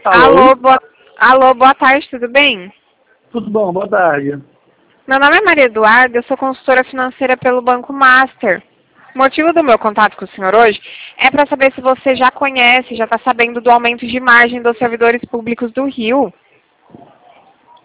Alô? Alô, boa tarde, tudo bem? Tudo bom, boa tarde. Meu nome é Maria Eduarda, eu sou consultora financeira pelo Banco Master. O motivo do meu contato com o senhor hoje é para saber se você já conhece, já está sabendo do aumento de margem dos servidores públicos do Rio.